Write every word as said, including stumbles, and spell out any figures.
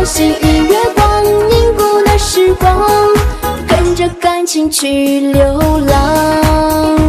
流星与月光，凝固那时光，跟着感情去流浪。